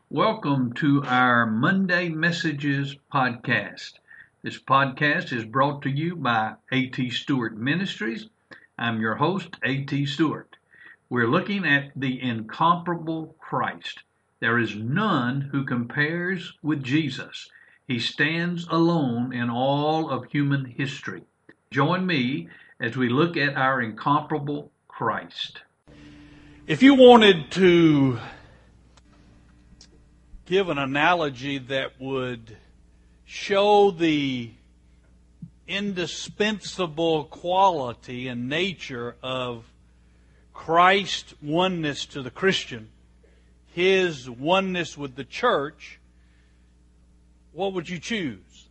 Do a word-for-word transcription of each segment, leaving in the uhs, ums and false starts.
Welcome to our Monday Messages podcast. This podcast is brought to you by A T Stewart Ministries. I'm your host, A T Stewart. We're looking at the incomparable Christ. There is none who compares with Jesus. He stands alone in all of human history. Join me as we look at our incomparable Christ. If you wanted to give an analogy that would show the indispensable quality and nature of Christ's oneness to the Christian, His oneness with the church, what would you choose?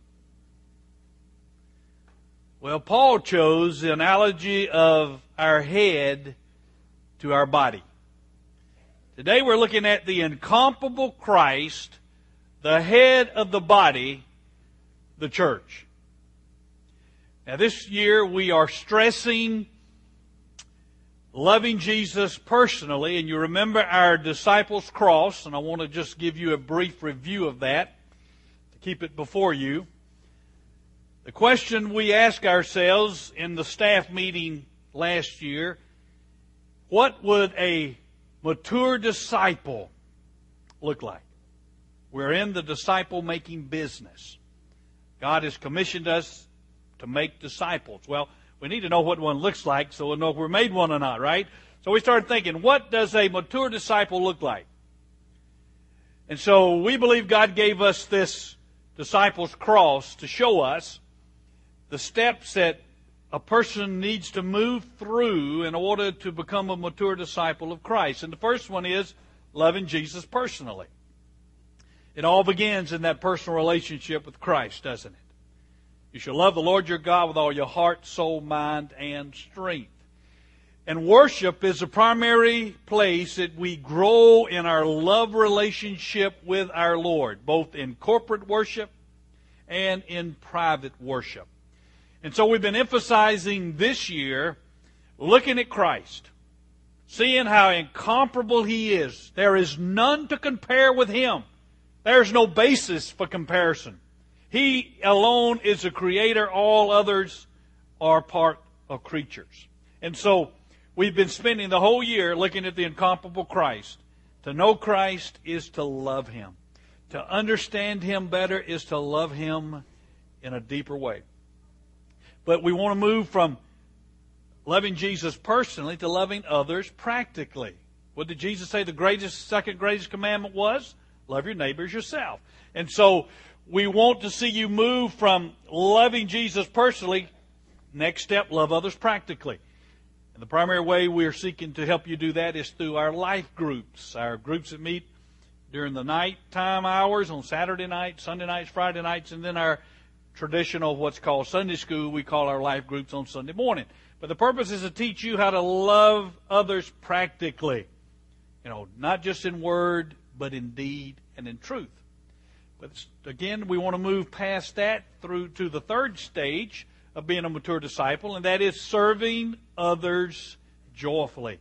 Well, Paul chose the analogy of our head to our body. Today we're looking at the incomparable Christ, the head of the body, the church. Now this year we are stressing loving Jesus personally, and you remember our disciples' cross, and I want to just give you a brief review of that to keep it before you. The question we ask ourselves in the staff meeting last year, what would a mature disciple look like? We're in the disciple-making business. God has commissioned us to make disciples. Well, we need to know what one looks like so we'll know if we're made one or not, right? So we started thinking, what does a mature disciple look like? And so we believe God gave us this disciples' cross to show us the steps that a person needs to move through in order to become a mature disciple of Christ. And the first one is loving Jesus personally. It all begins in that personal relationship with Christ, doesn't it? You shall love the Lord your God with all your heart, soul, mind, and strength. And worship is the primary place that we grow in our love relationship with our Lord, both in corporate worship and in private worship. And so we've been emphasizing this year, looking at Christ, seeing how incomparable He is. There is none to compare with Him. There's no basis for comparison. He alone is the Creator. All others are part of creatures. And so we've been spending the whole year looking at the incomparable Christ. To know Christ is to love Him. To understand Him better is to love Him in a deeper way. But we want to move from loving Jesus personally to loving others practically. What did Jesus say the greatest, second greatest commandment was? Love your neighbors yourself. And so we want to see you move from loving Jesus personally, next step, love others practically. And the primary way we are seeking to help you do that is through our life groups, our groups that meet during the nighttime hours on Saturday nights, Sunday nights, Friday nights, and then our traditional what's called Sunday school, we call our life groups on Sunday morning. But the purpose is to teach you how to love others practically. You know, not just in word, but in deed and in truth. But again, we want to move past that through to the third stage of being a mature disciple, and that is serving others joyfully.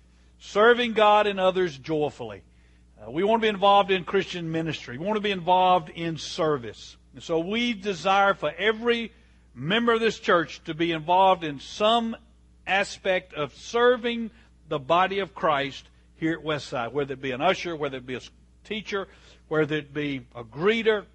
Serving God and others joyfully. Uh, we want to be involved in Christian ministry. We want to be involved in service. And so we desire for every member of this church to be involved in some aspect of serving the body of Christ here at Westside, whether it be an usher, whether it be a teacher, whether it be a greeter,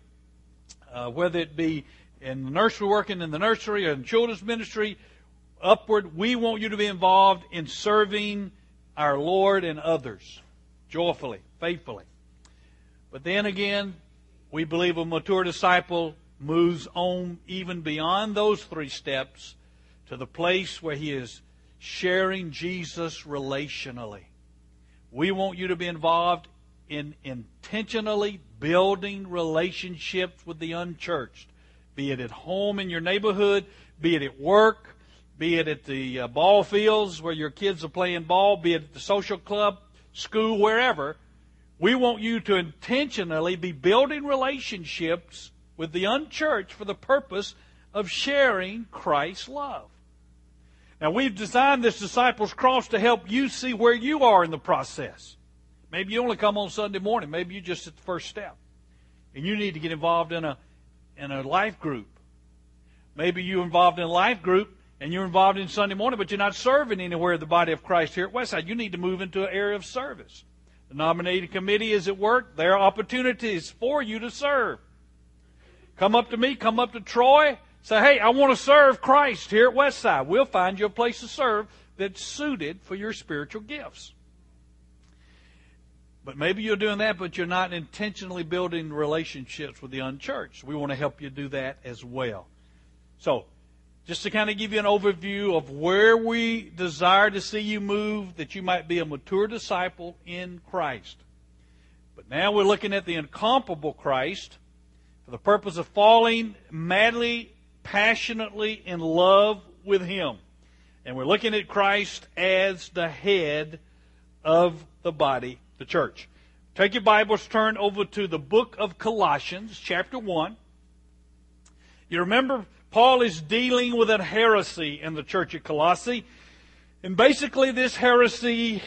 uh, whether it be in the nursery, working in the nursery or in children's ministry, upward. We want you to be involved in serving our Lord and others joyfully, faithfully. But then again, we believe a mature disciple moves on even beyond those three steps to the place where he is sharing Jesus relationally. We want you to be involved in intentionally building relationships with the unchurched, be it at home in your neighborhood, be it at work, be it at the uh, ball fields where your kids are playing ball, be it at the social club, school, wherever. We want you to intentionally be building relationships with the unchurched for the purpose of sharing Christ's love. Now, we've designed this disciples' cross to help you see where you are in the process. Maybe you only come on Sunday morning. Maybe you just at the first step. And you need to get involved in a in a life group. Maybe you're involved in a life group and you're involved in Sunday morning, but you're not serving anywhere in the body of Christ here at Westside. You need to move into an area of service. The nominating committee is at work. There are opportunities for you to serve. Come up to me, come up to Troy, say, hey, I want to serve Christ here at Westside. We'll find you a place to serve that's suited for your spiritual gifts. But maybe you're doing that, but you're not intentionally building relationships with the unchurched. We want to help you do that as well. So, just to kind of give you an overview of where we desire to see you move, that you might be a mature disciple in Christ. But now we're looking at the incomparable Christ for the purpose of falling madly, passionately in love with Him. And we're looking at Christ as the head of the body, the church. Take your Bibles, turn over to the book of Colossians, chapter one. You remember, Paul is dealing with a heresy in the church at Colossae. And basically this heresy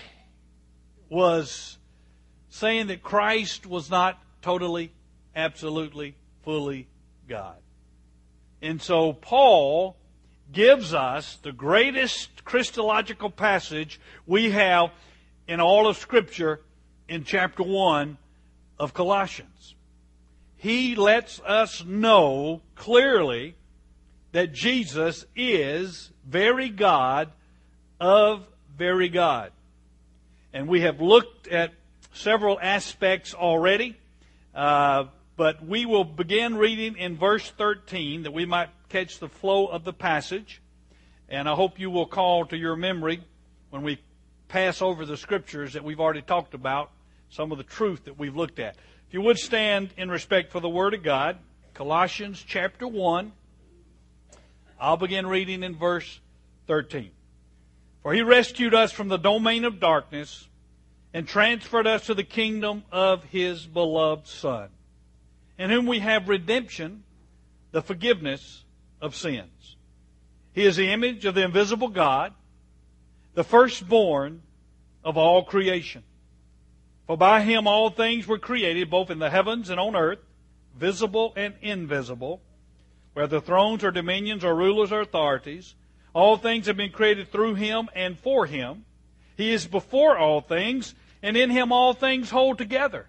was saying that Christ was not totally, absolutely, fully God. And so Paul gives us the greatest Christological passage we have in all of Scripture in chapter one of Colossians. He lets us know clearly that Jesus is very God of very God. And we have looked at several aspects already, uh, but we will begin reading in verse thirteen that we might catch the flow of the passage. And I hope you will call to your memory when we pass over the scriptures that we've already talked about, some of the truth that we've looked at. If you would stand in respect for the Word of God, Colossians chapter one. I'll begin reading in verse thirteen. For He rescued us from the domain of darkness and transferred us to the kingdom of His beloved Son, in whom we have redemption, the forgiveness of sins. He is the image of the invisible God, the firstborn of all creation. For by Him all things were created, both in the heavens and on earth, visible and invisible, whether thrones or dominions or rulers or authorities. All things have been created through Him and for Him. He is before all things, and in Him all things hold together.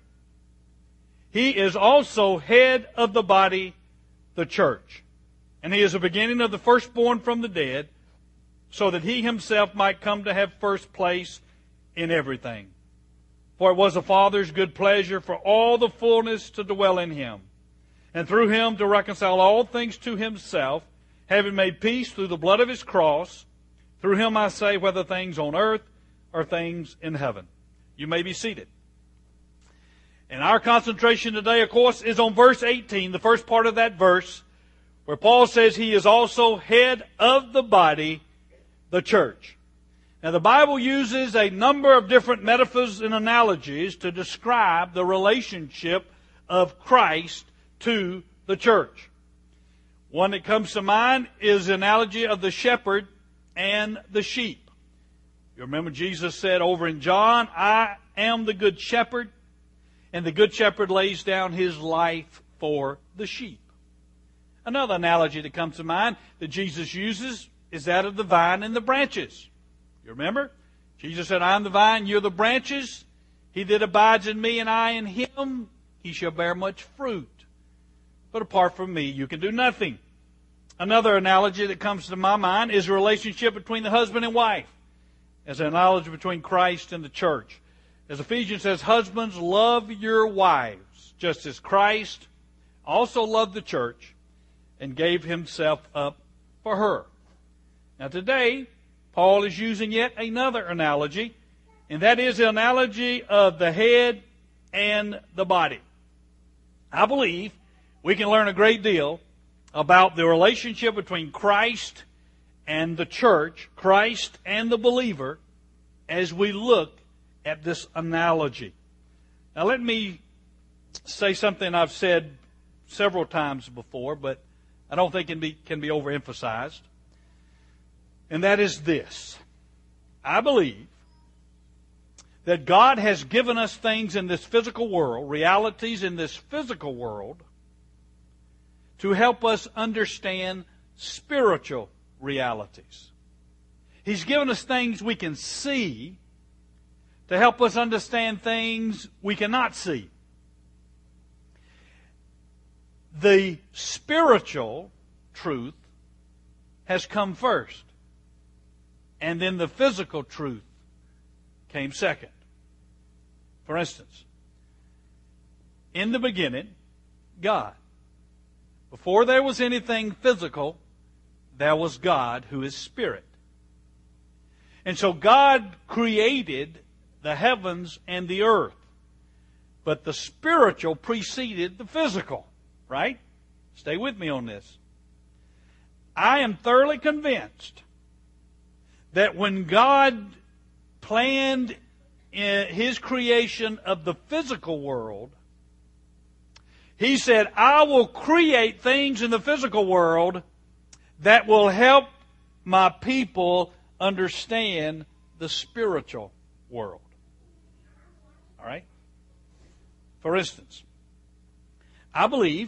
He is also head of the body, the church. And He is the beginning of the firstborn from the dead, so that He Himself might come to have first place in everything. For it was the Father's good pleasure for all the fullness to dwell in Him, and through Him to reconcile all things to Himself, having made peace through the blood of His cross. Through Him, I say, whether things on earth or things in heaven. You may be seated. And our concentration today, of course, is on verse eighteen, the first part of that verse, where Paul says He is also head of the body, the church. Now, the Bible uses a number of different metaphors and analogies to describe the relationship of Christ to the church. One that comes to mind is the analogy of the shepherd and the sheep. You remember Jesus said over in John, I am the good shepherd, and the good shepherd lays down his life for the sheep. Another analogy that comes to mind that Jesus uses is that of the vine and the branches. You remember? Jesus said, I am the vine, you're the branches. He that abides in me and I in him, he shall bear much fruit. But apart from me, you can do nothing. Another analogy that comes to my mind is the relationship between the husband and wife, as an analogy between Christ and the church. As Ephesians says, husbands, love your wives, just as Christ also loved the church and gave Himself up for her. Now today, Paul is using yet another analogy, and that is the analogy of the head and the body. I believe we can learn a great deal about the relationship between Christ and the church, Christ and the believer, as we look at this analogy. Now let me say something I've said several times before, but I don't think it can be, can be overemphasized. And that is this. I believe that God has given us things in this physical world, realities in this physical world, to help us understand spiritual realities. He's given us things we can see to help us understand things we cannot see. The spiritual truth has come first, and then the physical truth came second. For instance, in the beginning, God. Before there was anything physical, there was God, who is spirit. And so God created the heavens and the earth. But the spiritual preceded the physical, right? Stay with me on this. I am thoroughly convinced that when God planned His creation of the physical world, He said, I will create things in the physical world that will help my people understand the spiritual world. All right? For instance, I believe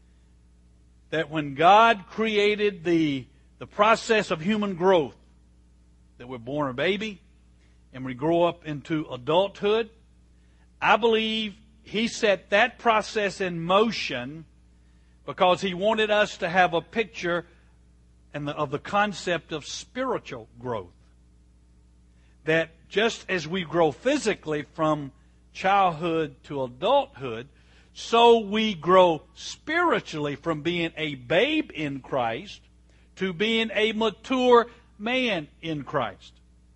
that when God created the, the process of human growth, that we're born a baby and we grow up into adulthood, I believe He set that process in motion because He wanted us to have a picture and the, of the concept of spiritual growth. That just as we grow physically from childhood to adulthood, so we grow spiritually from being a babe in Christ to being a mature man in Christ.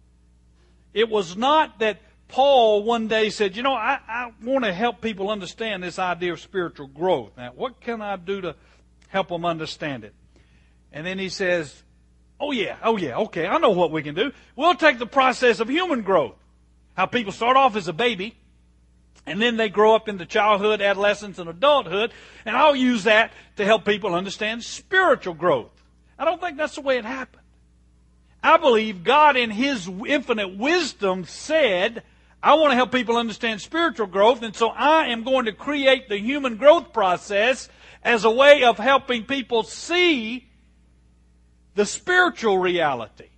It was not that Paul one day said, you know, I, I want to help people understand this idea of spiritual growth. Now, what can I do to help them understand it? And then he says, oh yeah, oh yeah, okay, I know what we can do. We'll take the process of human growth. How people start off as a baby, and then they grow up into childhood, adolescence, and adulthood, and I'll use that to help people understand spiritual growth. I don't think that's the way it happened. I believe God in His infinite wisdom said, I want to help people understand spiritual growth, and so I am going to create the human growth process as a way of helping people see the spiritual reality.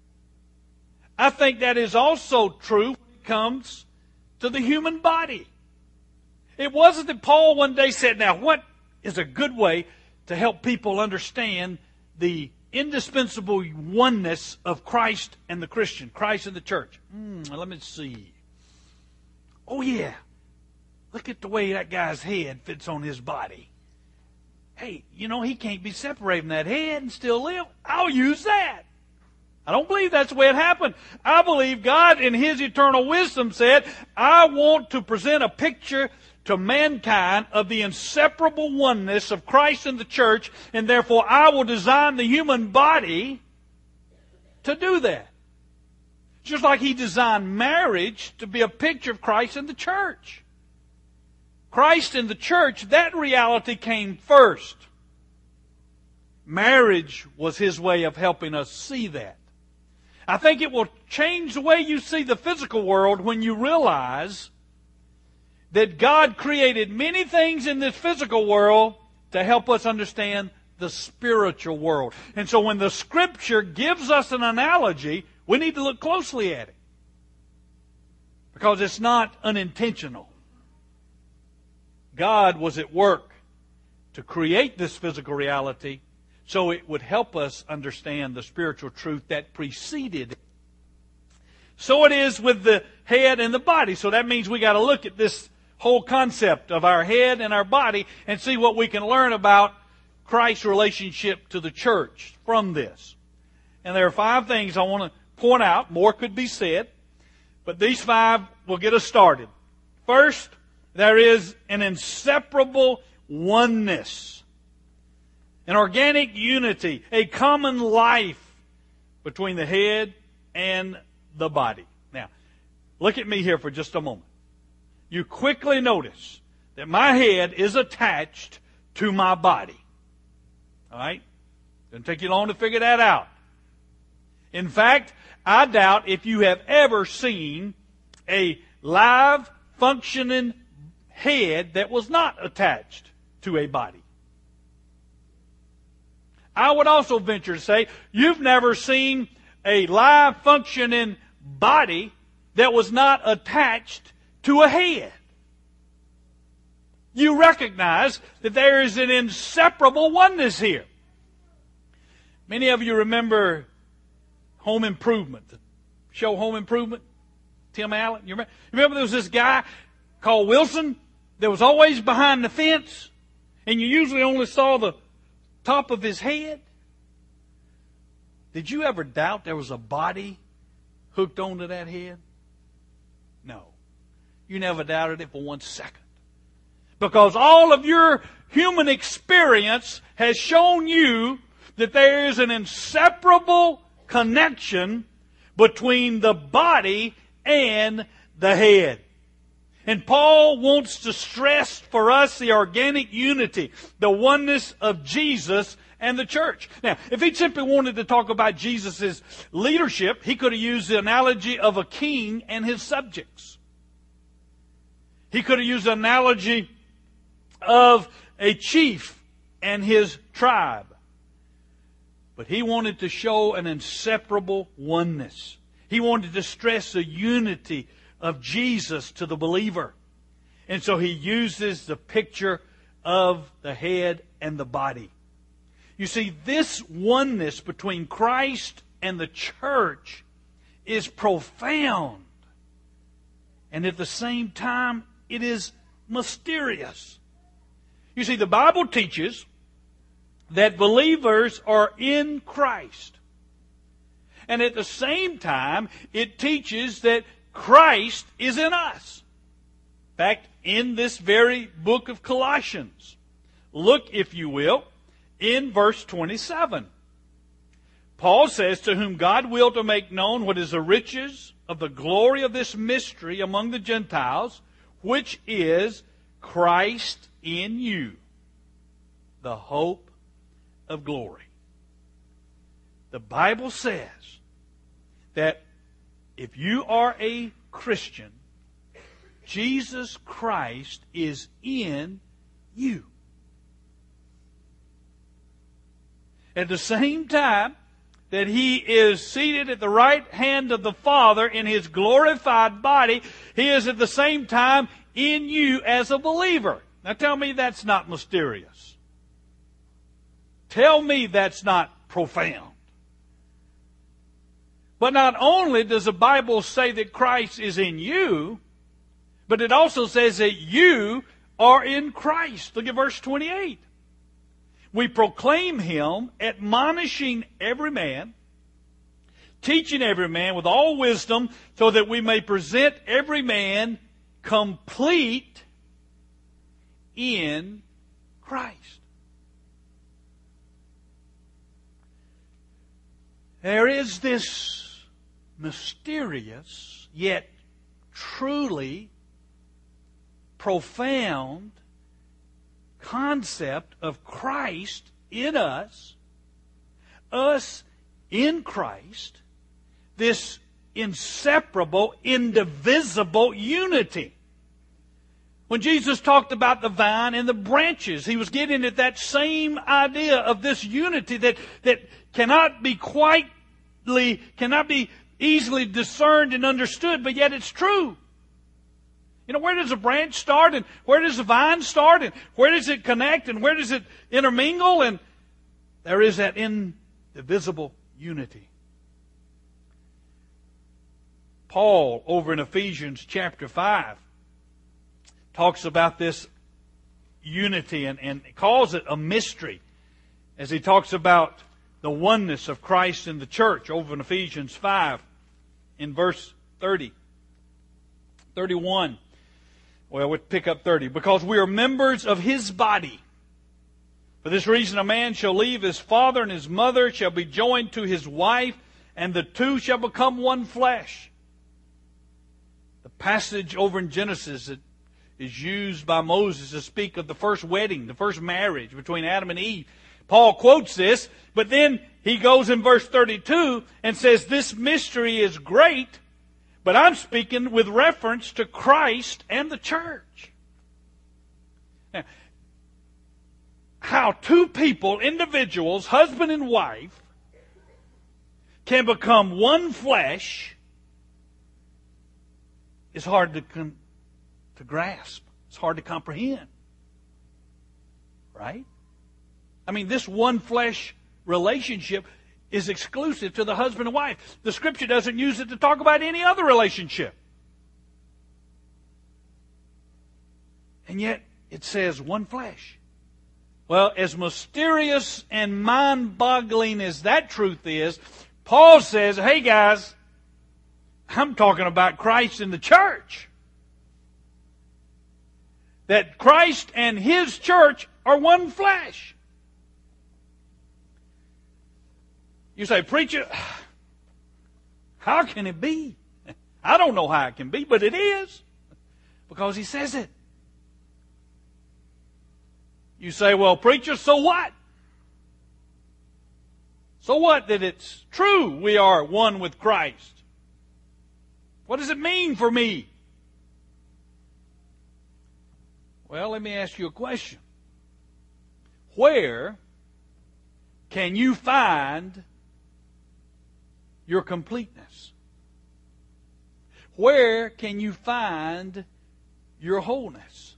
I think that is also true when it comes to the human body. It wasn't that Paul one day said, now what is a good way to help people understand the indispensable oneness of Christ and the Christian, Christ and the church? Hmm, let me see. Oh yeah, look at the way that guy's head fits on his body. Hey, you know, he can't be separated from that head and still live. I'll use that. I don't believe that's the way it happened. I believe God in His eternal wisdom said, I want to present a picture to mankind of the inseparable oneness of Christ and the church, and therefore I will design the human body to do that. Just like He designed marriage to be a picture of Christ and the church. Christ and the church, that reality came first. Marriage was His way of helping us see that. I think it will change the way you see the physical world when you realize that God created many things in this physical world to help us understand the spiritual world. And so when the Scripture gives us an analogy, we need to look closely at it. Because it's not unintentional. God was at work to create this physical reality so it would help us understand the spiritual truth that preceded it. So it is with the head and the body. So that means we got to look at this whole concept of our head and our body and see what we can learn about Christ's relationship to the church from this. And there are five things I want to point out. More could be said, but these five will get us started. First, there is an inseparable oneness, an organic unity, a common life between the head and the body. Now, look at me here for just a moment. You quickly notice that my head is attached to my body. All right? Doesn't take you long to figure that out. In fact, I doubt if you have ever seen a live, functioning head that was not attached to a body. I would also venture to say you've never seen a live, functioning body that was not attached to a head. You recognize that there is an inseparable oneness here. Many of you remember Home Improvement, the show Home Improvement, Tim Allen. You remember, remember there was this guy called Wilson that was always behind the fence, and you usually only saw the top of his head? Did you ever doubt there was a body hooked onto that head? No. You never doubted it for one second. Because all of your human experience has shown you that there is an inseparable connection between the body and the head. And Paul wants to stress for us the organic unity, the oneness of Jesus and the church. Now, if he simply wanted to talk about Jesus' leadership, he could have used the analogy of a king and his subjects. He could have used the analogy of a chief and his tribe. But he wanted to show an inseparable oneness. He wanted to stress the unity of Jesus to the believer. And so he uses the picture of the head and the body. You see, this oneness between Christ and the church is profound. And at the same time, it is mysterious. You see, the Bible teaches that believers are in Christ. And at the same time, it teaches that Christ is in us. In fact, in this very book of Colossians, look, if you will, in verse twenty-seven. Paul says, to whom God willed to make known what is the riches of the glory of this mystery among the Gentiles, which is Christ in you, the hope of glory. The Bible says that if you are a Christian, Jesus Christ is in you. At the same time that He is seated at the right hand of the Father in His glorified body, He is at the same time in you as a believer. Now tell me that's not mysterious. Tell me that's not profound. But not only does the Bible say that Christ is in you, but it also says that you are in Christ. Look at verse twenty-eight. We proclaim Him, admonishing every man, teaching every man with all wisdom, so that we may present every man complete in Christ. There is this mysterious, yet truly profound concept of Christ in us, us in Christ, this inseparable, indivisible unity. When Jesus talked about the vine and the branches, He was getting at that same idea of this unity that, that cannot be quite, cannot be easily discerned and understood, but yet it's true. You know, where does a branch start and where does the vine start and where does it connect and where does it intermingle? And there is that indivisible unity. Paul, over in Ephesians chapter five, talks about this unity and, and calls it a mystery as he talks about the oneness of Christ in the church over in Ephesians five in verse thirty, thirty-one. Well, we'll pick up thirty. Because we are members of His body. For this reason a man shall leave his father and his mother, shall be joined to his wife, and the two shall become one flesh. The passage over in Genesis that is used by Moses to speak of the first wedding, the first marriage between Adam and Eve. Paul quotes this, but then he goes in verse thirty-two and says, this mystery is great, But I'm speaking with reference to Christ and the church. Now, how two people, individuals, husband and wife, can become one flesh is hard to, con- to grasp. It's hard to comprehend. Right? I mean, this one flesh relationship is exclusive to the husband and wife. The Scripture doesn't use it to talk about any other relationship. And yet, it says one flesh. Well, as mysterious and mind-boggling as that truth is, Paul says, hey guys, I'm talking about Christ and the church. That Christ and His church are one flesh. You say, preacher, how can it be? I don't know how it can be, but it is. Because he says it. You say, well, preacher, so what? So what that it's true we are one with Christ? What does it mean for me? Well, let me ask you a question. Where can you find your completeness? Where can you find your wholeness?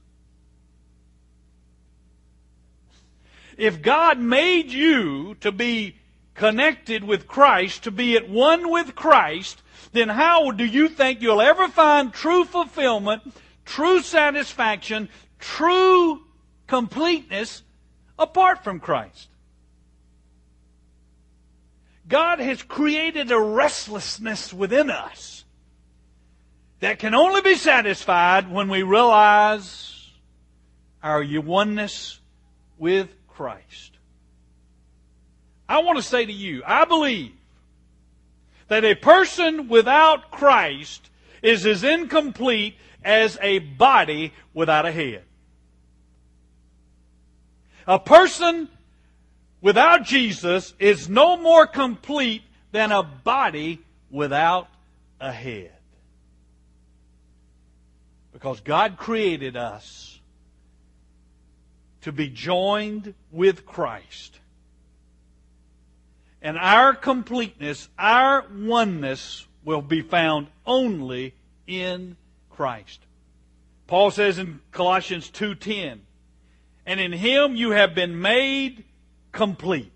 If God made you to be connected with Christ, to be at one with Christ, then how do you think you'll ever find true fulfillment, true satisfaction, true completeness apart from Christ? God has created a restlessness within us that can only be satisfied when we realize our oneness with Christ. I want to say to you, I believe that a person without Christ is as incomplete as a body without a head. A person without Jesus is no more complete than a body without a head. Because God created us to be joined with Christ. And our completeness, our oneness will be found only in Christ. Paul says in Colossians two ten, and in Him you have been made complete.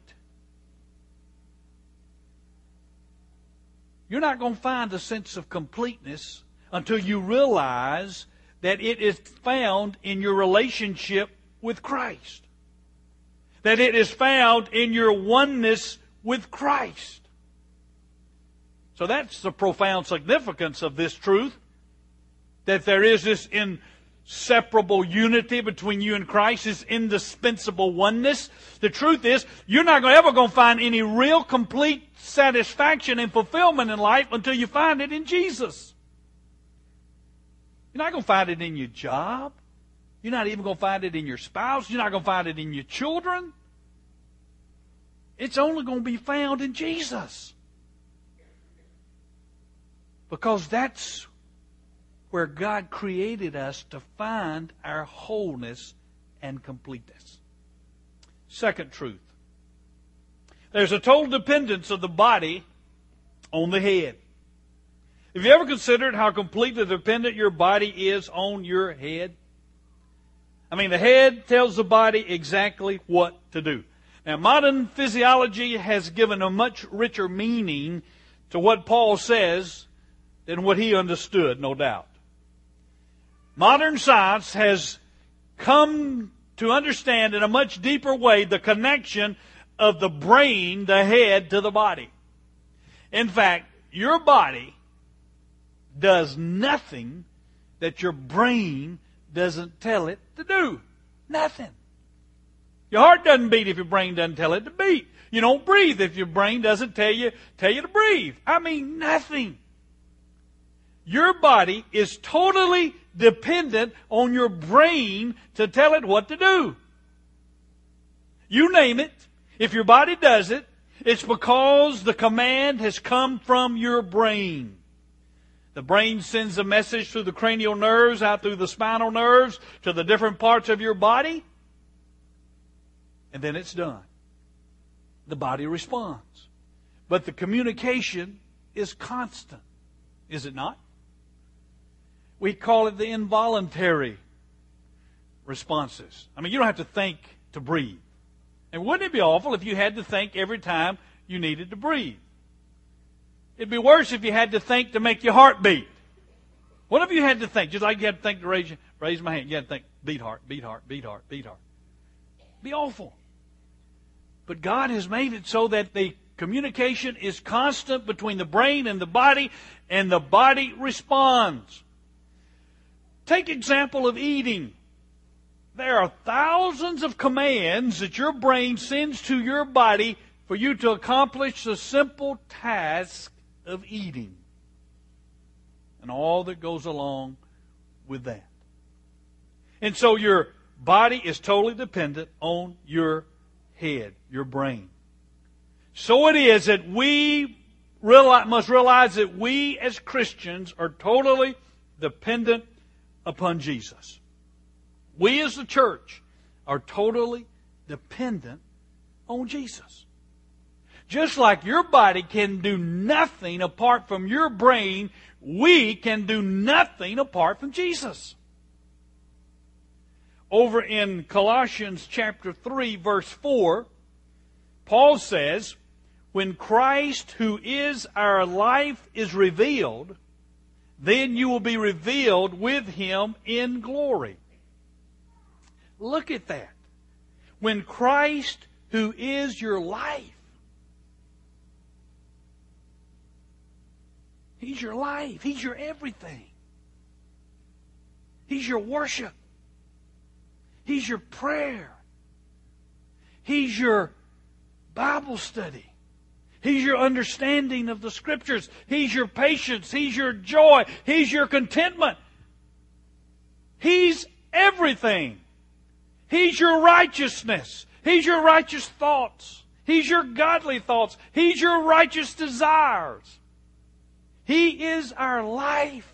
You're not going to find a sense of completeness until you realize that it is found in your relationship with Christ. That it is found in your oneness with Christ. So that's the profound significance of this truth. That there is this inseparable unity between you and Christ, this indispensable oneness. The truth is, you're not ever going to find any real complete satisfaction and fulfillment in life until you find it in Jesus. You're not going to find it in your job. You're not even going to find it in your spouse. You're not going to find it in your children. It's only going to be found in Jesus. Because that's where God created us to find our wholeness and completeness. Second truth. There's a total dependence of the body on the head. Have you ever considered how completely dependent your body is on your head? I mean, the head tells the body exactly what to do. Now, modern physiology has given a much richer meaning to what Paul says than what he understood, no doubt. Modern science has come to understand in a much deeper way the connection of the brain, the head, to the body. In fact, your body does nothing that your brain doesn't tell it to do. Nothing. Your heart doesn't beat if your brain doesn't tell it to beat. You don't breathe if your brain doesn't tell you, tell you to breathe. I mean, nothing. Your body is totally dependent on your brain to tell it what to do. You name it. If your body does it, it's because the command has come from your brain. The brain sends a message through the cranial nerves, out through the spinal nerves, to the different parts of your body. And then it's done. The body responds. But the communication is constant. Is it not? We call it the involuntary responses. I mean, you don't have to think to breathe. And wouldn't it be awful if you had to think every time you needed to breathe? It'd be worse if you had to think to make your heart beat. What if you had to think? Just like you had to think to raise, raise my hand. You had to think, beat heart, beat heart, beat heart, beat heart. It'd be awful. But God has made it so that the communication is constant between the brain and the body, and the body responds. Take example of eating. There are thousands of commands that your brain sends to your body for you to accomplish the simple task of eating. And all that goes along with that. And so your body is totally dependent on your head, your brain. So it is that we realize, must realize that we as Christians are totally dependent upon Jesus. We as the church are totally dependent on Jesus. Just like your body can do nothing apart from your brain, we can do nothing apart from Jesus. Over in Colossians chapter three, verse four, Paul says, when Christ, who is our life, is revealed, then you will be revealed with Him in glory. Look at that. When Christ, who is your life, He's your life. He's your everything. He's your worship. He's your prayer. He's your Bible study. He's your understanding of the Scriptures. He's your patience. He's your joy. He's your contentment. He's everything. He's your righteousness. He's your righteous thoughts. He's your godly thoughts. He's your righteous desires. He is our life.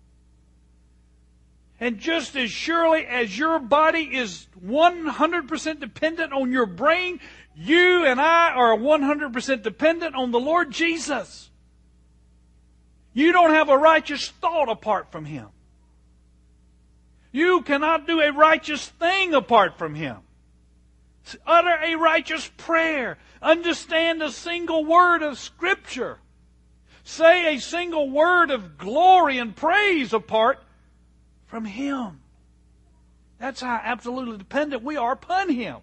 And just as surely as your body is one hundred percent dependent on your brain, you and I are one hundred percent dependent on the Lord Jesus. You don't have a righteous thought apart from Him. You cannot do a righteous thing apart from Him. Utter a righteous prayer. Understand a single word of Scripture. Say a single word of glory and praise apart from Him. That's how absolutely dependent we are upon Him.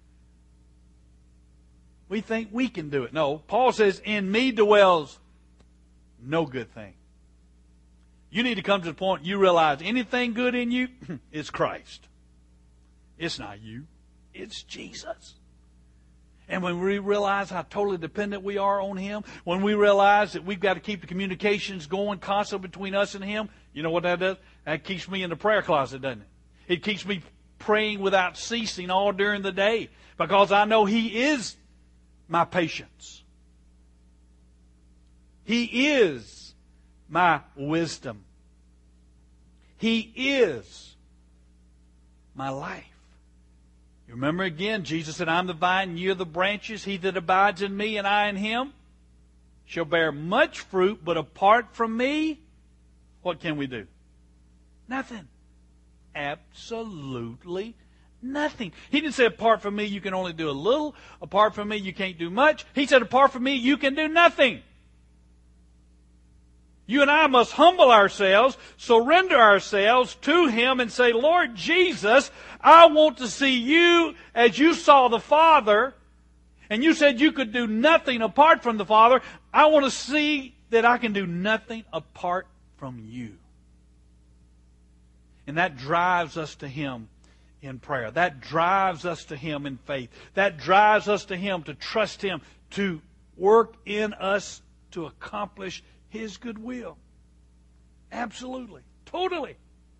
We think we can do it. No, Paul says, in me dwells no good thing. You need to come to the point you realize anything good in you is Christ. It's not you. It's Jesus. And when we realize how totally dependent we are on Him, when we realize that we've got to keep the communications going constantly between us and Him, you know what that does? That keeps me in the prayer closet, doesn't it? It keeps me praying without ceasing all during the day, because I know He is my patience. He is my wisdom. He is my life. You remember again, Jesus said, I'm the vine, and ye are the branches. He that abides in me, and I in him, shall bear much fruit, but apart from me, what can we do? Nothing. Absolutely nothing. He didn't say, apart from me, you can only do a little. Apart from me, you can't do much. He said, apart from me, you can do nothing. You and I must humble ourselves, surrender ourselves to Him, and say, Lord Jesus, I want to see You as You saw the Father, and You said You could do nothing apart from the Father. I want to see that I can do nothing apart from You. And that drives us to Him in prayer. That drives us to Him in faith. That drives us to Him to trust Him to work in us to accomplish His good will. Absolutely. Totally.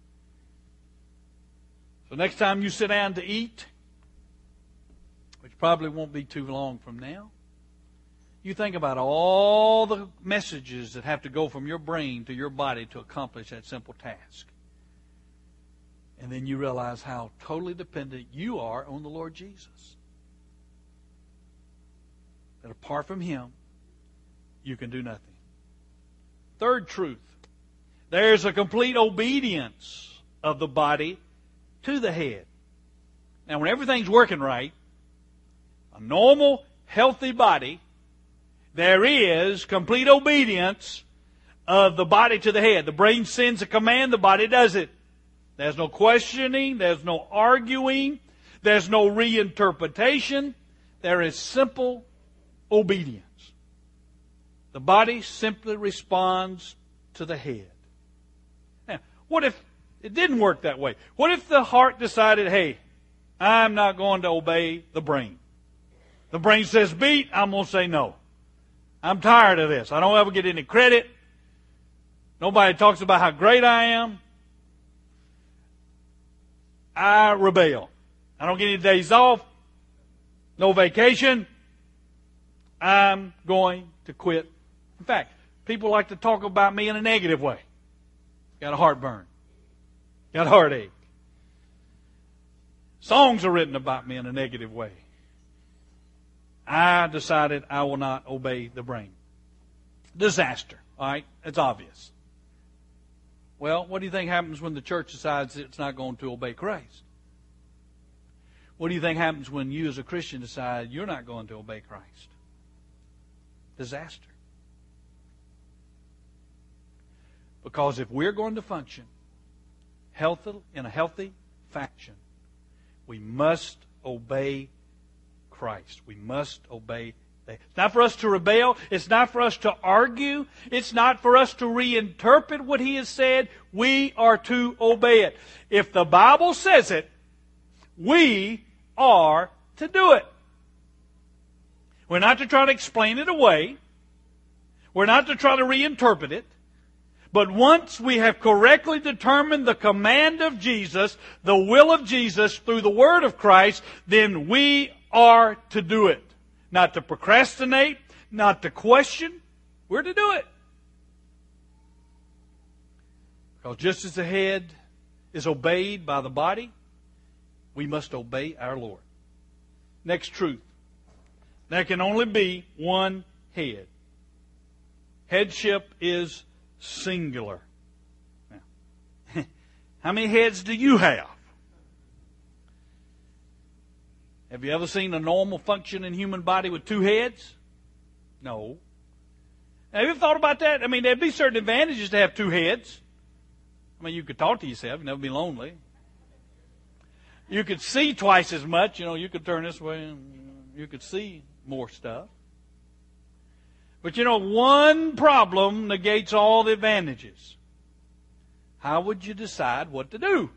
So next time you sit down to eat, which probably won't be too long from now, You think about all the messages that have to go from your brain to your body to accomplish that simple task. And then you realize how totally dependent you are on the Lord Jesus. That apart from Him, you can do nothing. Third truth. There's a complete obedience of the body to the head. Now, when everything's working right, a normal, healthy body, there is complete obedience of the body to the head. The brain sends a command, the body does it. There's no questioning, there's no arguing, there's no reinterpretation. There is simple obedience. The body simply responds to the head. Now, what if it didn't work that way? What if the heart decided, hey, I'm not going to obey the brain? The brain says beat, I'm going to say no. I'm tired of this. I don't ever get any credit. Nobody talks about how great I am. I rebel. I don't get any days off. No vacation. I'm going to quit. In fact, people like to talk about me in a negative way. Got a heartburn. Got a heartache. Songs are written about me in a negative way. I decided I will not obey the brain. Disaster. All right? It's obvious. Well, what do you think happens when the church decides it's not going to obey Christ? What do you think happens when you as a Christian decide you're not going to obey Christ? Disaster. Because if we're going to function healthy, in a healthy fashion, we must obey Christ. We must obey. It's not for us to rebel. It's not for us to argue. It's not for us to reinterpret what He has said. We are to obey it. If the Bible says it, we are to do it. We're not to try to explain it away. We're not to try to reinterpret it. But once we have correctly determined the command of Jesus, the will of Jesus through the Word of Christ, then we are to do it. Not to procrastinate, not to question. We're to do it. Because just as the head is obeyed by the body, we must obey our Lord. Next truth. There can only be one head. Headship is singular. Now, how many heads do you have? Have you ever seen a normal functioning human body with two heads? No. Have you ever thought about that? I mean, there'd be certain advantages to have two heads. I mean, you could talk to yourself, you'd never be lonely. You could see twice as much. You know, you could turn this way and you could see more stuff. But you know, one problem negates all the advantages. How would you decide what to do?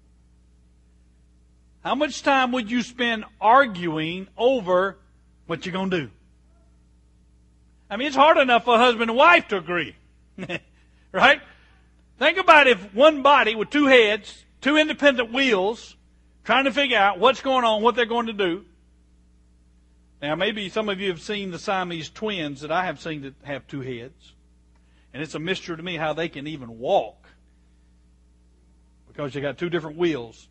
How much time would you spend arguing over what you're going to do? I mean, it's hard enough for a husband and wife to agree. Right? Think about if one body with two heads, two independent wheels, trying to figure out what's going on, what they're going to do. Now, maybe some of you have seen the Siamese twins that I have seen that have two heads. And it's a mystery to me how they can even walk. Because they got two different wheels.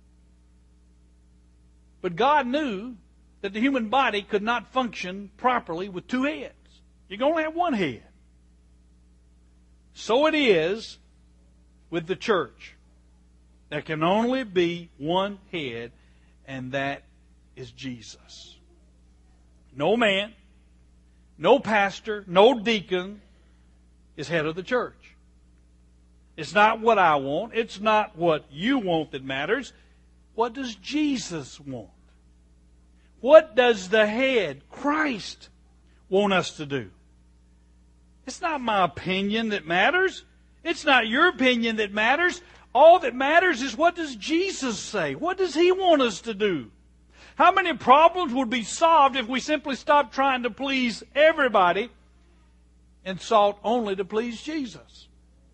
But God knew that the human body could not function properly with two heads. You can only have one head. So it is with the church. There can only be one head, and that is Jesus. No man, no pastor, no deacon is head of the church. It's not what I want. It's not what you want that matters. What does Jesus want? What does the head, Christ, want us to do? It's not my opinion that matters. It's not your opinion that matters. All that matters is what does Jesus say? What does He want us to do? How many problems would be solved if we simply stopped trying to please everybody and sought only to please Jesus?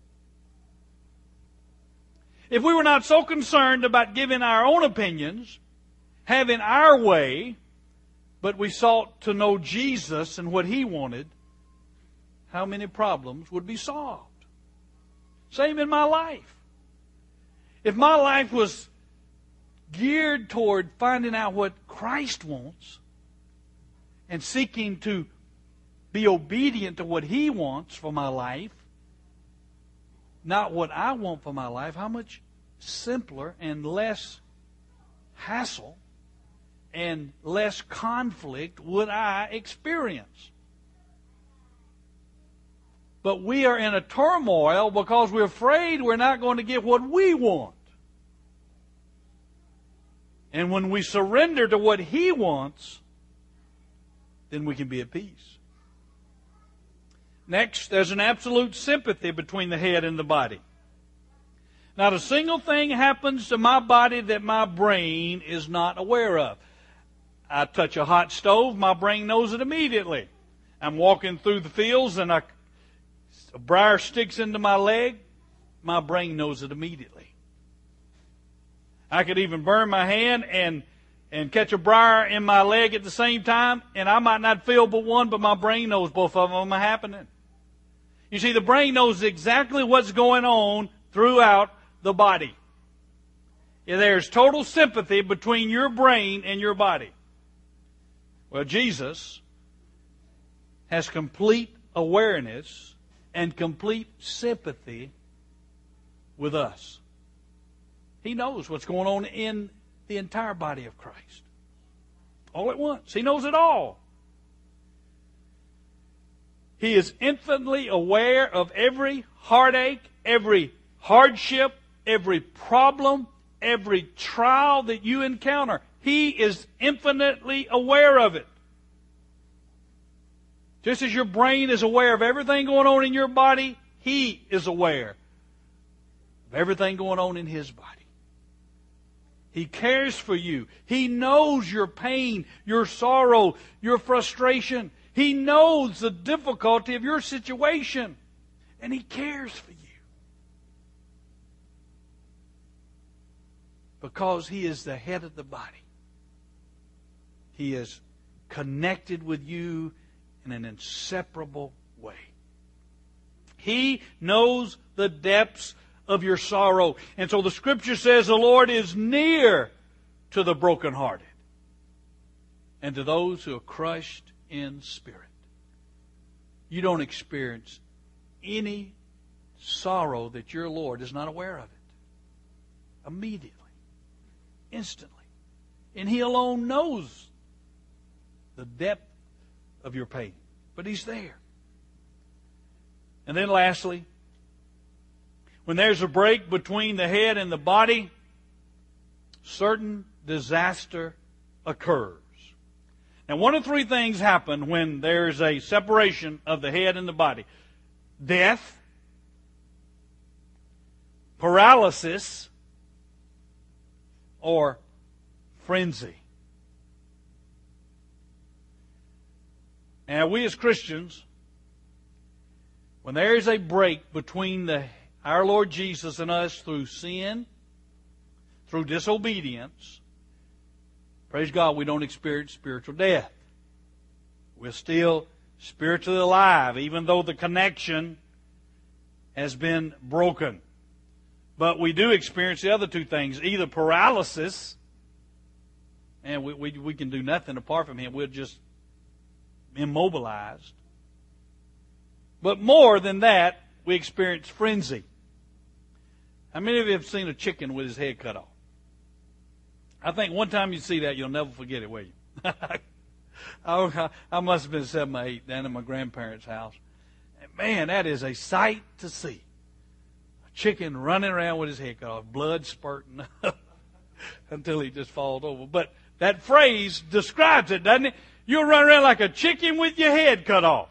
If we were not so concerned about giving our own opinions, having our way, but we sought to know Jesus and what He wanted, how many problems would be solved? Same in my life. If my life was geared toward finding out what Christ wants and seeking to be obedient to what He wants for my life, not what I want for my life, how much simpler and less hassle and less conflict would I experience? But we are in a turmoil because we're afraid we're not going to get what we want. And when we surrender to what He wants, then we can be at peace. Next, there's an absolute sympathy between the head and the body. Not a single thing happens to my body that my brain is not aware of. I touch a hot stove, my brain knows it immediately. I'm walking through the fields and a, a briar sticks into my leg, my brain knows it immediately. I could even burn my hand and, and catch a briar in my leg at the same time, and I might not feel but one, but my brain knows both of them are happening. You see, the brain knows exactly what's going on throughout the body. There's total sympathy between your brain and your body. Well, Jesus has complete awareness and complete sympathy with us. He knows what's going on in the entire body of Christ. All at once. He knows it all. He is infinitely aware of every heartache, every hardship, every problem, every trial that you encounter. He is infinitely aware of it. Just as your brain is aware of everything going on in your body, He is aware of everything going on in His body. He cares for you. He knows your pain, your sorrow, your frustration. He knows the difficulty of your situation. And He cares for you. Because He is the head of the body. He is connected with you in an inseparable way. He knows the depths of your sorrow. And so the Scripture says the Lord is near to the brokenhearted and to those who are crushed in spirit. You don't experience any sorrow that your Lord is not aware of it. Immediately. Instantly. And He alone knows the depth of your pain. But He's there. And then lastly, when there's a break between the head and the body, certain disaster occurs. Now, one of three things happen when there's a separation of the head and the body. Death, paralysis, or frenzy. Now, we as Christians, when there is a break between the our Lord Jesus and us through sin, through disobedience, praise God, we don't experience spiritual death. We're still spiritually alive, even though the connection has been broken. But we do experience the other two things, either paralysis, and we, we, we can do nothing apart from Him. We're just immobilized. But more than that, we experience frenzy. How many of you have seen a chicken with his head cut off? I think one time you see that, you'll never forget it, will you? I, I must have been seven or eight down in my grandparents' house. And man, that is a sight to see. A chicken running around with his head cut off, blood spurting until he just falls over. But that phrase describes it, doesn't it? You'll run around like a chicken with your head cut off.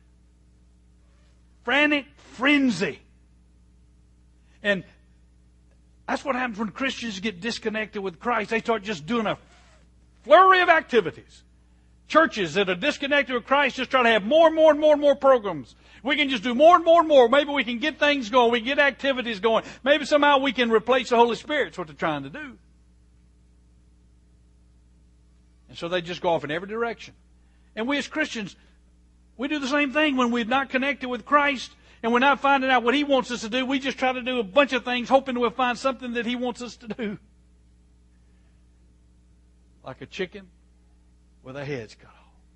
Frantic frenzy. And that's what happens when Christians get disconnected with Christ. They start just doing a flurry of activities. Churches that are disconnected with Christ just try to have more and more and more and more programs. We can just do more and more and more. Maybe we can get things going. We can get activities going. Maybe somehow we can replace the Holy Spirit. That's what they're trying to do. And so they just go off in every direction. And we as Christians, we do the same thing when we're not connected with Christ and we're not finding out what He wants us to do. We just try to do a bunch of things hoping we'll find something that He wants us to do. Like a chicken with a head's cut off.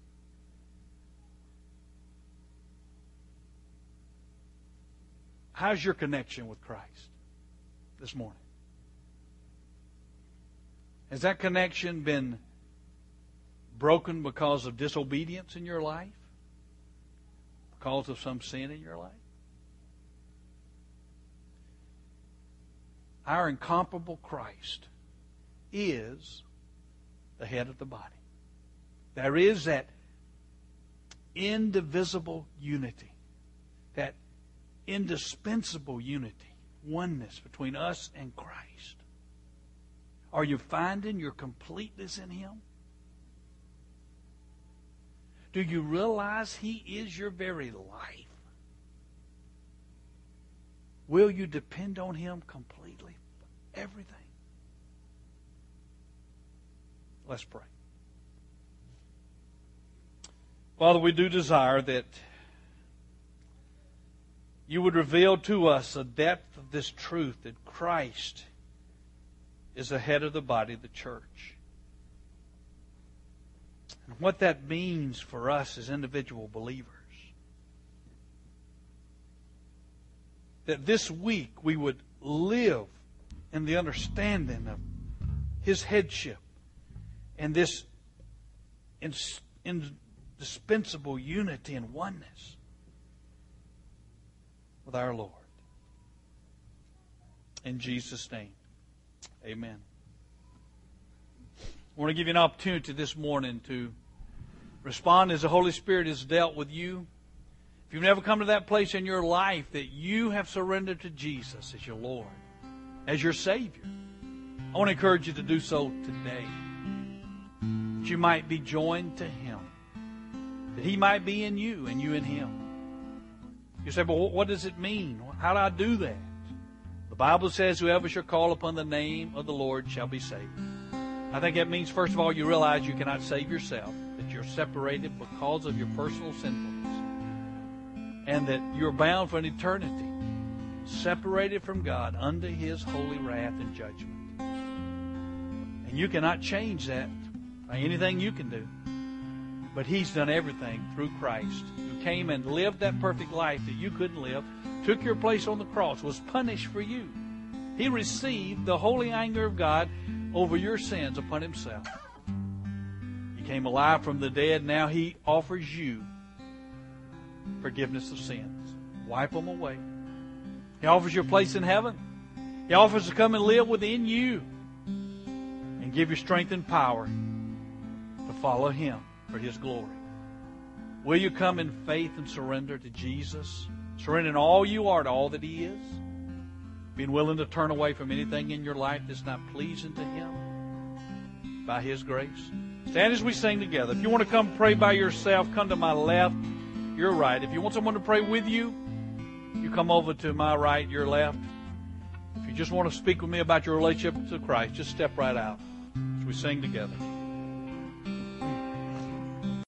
How's your connection with Christ this morning? Has that connection been broken because of disobedience in your life? Because of some sin in your life? Our incomparable Christ is the head of the body. There is that indivisible unity, that indispensable unity, oneness between us and Christ. Are you finding your completeness in Him? Do you realize He is your very life? Will you depend on Him completely for everything? Let's pray. Father, we do desire that You would reveal to us the depth of this truth that Christ is the head of the body, the church. And what that means for us as individual believers. That this week we would live in the understanding of His headship and this indispensable unity and oneness with our Lord. In Jesus' name, amen. I want to give you an opportunity this morning to respond as the Holy Spirit has dealt with you. If you've never come to that place in your life that you have surrendered to Jesus as your Lord, as your Savior, I want to encourage you to do so today. That you might be joined to Him. That He might be in you and you in Him. You say, well, what does it mean? How do I do that? The Bible says, whoever shall call upon the name of the Lord shall be saved. I think that means, first of all, you realize you cannot save yourself, that you're separated because of your personal sinfulness, and that you're bound for an eternity, separated from God under His holy wrath and judgment. And you cannot change that by anything you can do. But He's done everything through Christ, who came and lived that perfect life that you couldn't live, took your place on the cross, was punished for you. He received the holy anger of God over your sins upon Himself. He came alive from the dead. Now He offers you forgiveness of sins. Wipe them away. He offers you a place in heaven. He offers to come and live within you and give you strength and power to follow Him for His glory. Will you come in faith and surrender to Jesus? Surrendering all you are to all that He is? Being willing to turn away from anything in your life that's not pleasing to Him by His grace? Stand as we sing together. If you want to come pray by yourself, come to my left, your right. If you want someone to pray with you, you come over to my right, your left. If you just want to speak with me about your relationship to Christ, just step right out as we sing together.